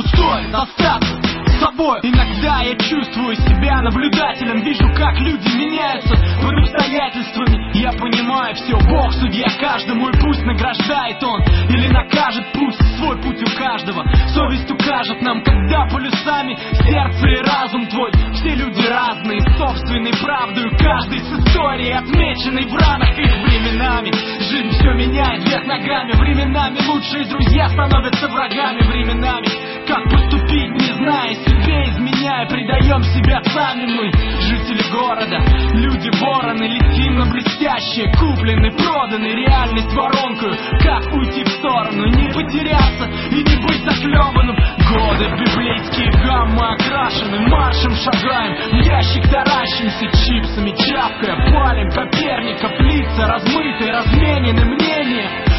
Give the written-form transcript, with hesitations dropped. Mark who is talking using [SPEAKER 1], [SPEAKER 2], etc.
[SPEAKER 1] что стоит остаться собой. Иногда я чувствую себя наблюдателем, вижу, как люди меняются под обстоятельствами. Я понимаю все, Бог судья каждому, и пусть награждает Он или накажет, пусть свой путь у каждого. Совесть укажет нам, когда полюсами сердце и разум твой. Все люди разные, собственной правдой, каждый с историей, отмеченной в ранах их временами. Жизнь все меняет вверх ногами, временами лучшие друзья становятся врагами, временами. Как поступить, не зная, себе изменяя, предаем себя сами мы, жители города, люди-вороны, летим на блестящее, куплены, проданы, реальность воронкою. Как уйти в сторону, не потеряться и не быть заклеванным? Годы библейские гаммы окрашены, маршем шагаем, в ящик таращимся, чипсами чавкая, палим Коперников, лица размытые, разменены мнения.